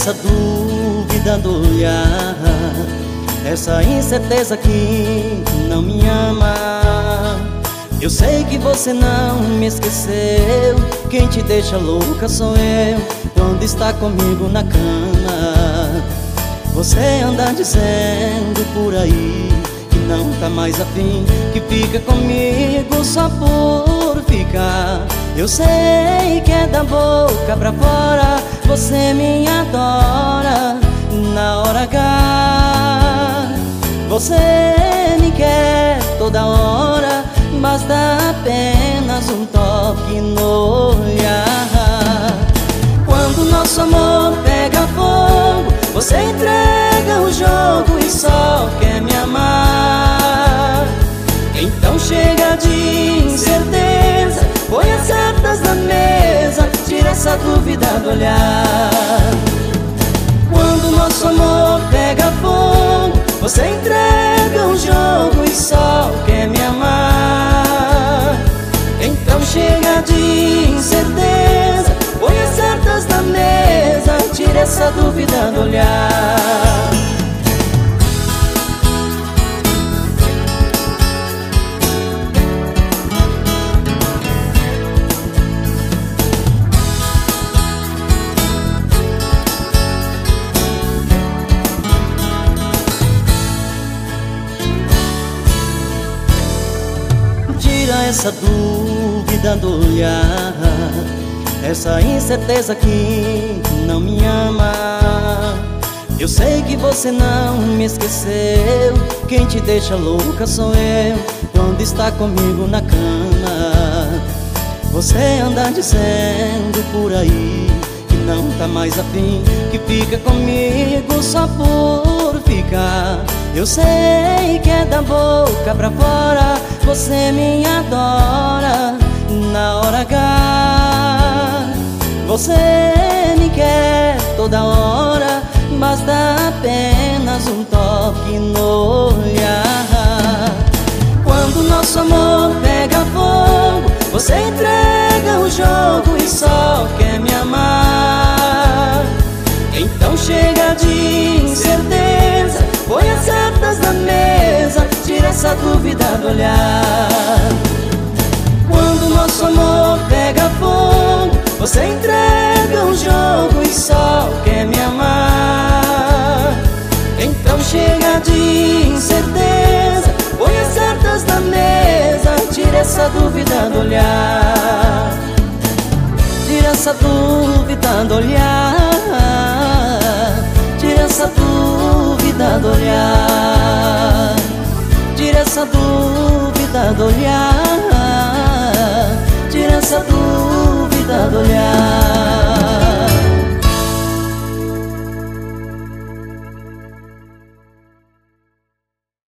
essa dúvida do olhar, essa incerteza que não me ama. Eu sei que você não me esqueceu, quem te deixa louca sou eu quando está comigo na cama. Você anda dizendo por aí que não tá mais afim, que fica comigo só por ficar. Eu sei que é da boca pra fora, você me adora na hora H. Você me quer toda hora, basta apenas um toque no olhar. Quando nosso amor pega fogo, você entrega o jogo e só quer me amar. Então chega de incerteza, põe as cartas na mesa, tira essa dúvida do olhar. Quando nosso amor pega fogo, você entrega o jogo e só quer me amar. Então chega de incerteza, põe as cartas na mesa, tira essa dúvida do olhar. Tira essa dúvida do olhar, essa incerteza que não me ama. Eu sei que você não me esqueceu, quem te deixa louca sou eu quando está comigo na cama. Você anda dizendo por aí que não tá mais afim, que fica comigo só por ficar. Eu sei que é da boca pra fora, você me adora na hora H. Você me quer toda hora, basta apenas um toque no olhar. Quando nosso amor pega fogo, você entrega o jogo e só quer me amar. Então chega de incerteza, põe as cartas na mesa, tira essa dúvida do olhar. Quando nosso amor pega fogo, você entrega o jogo e só quer me amar. Então chega de incerteza, põe as cartas na mesa, tira essa dúvida do olhar. Tira essa dúvida do olhar, tira essa dúvida do olhar, tira essa dúvida do olhar.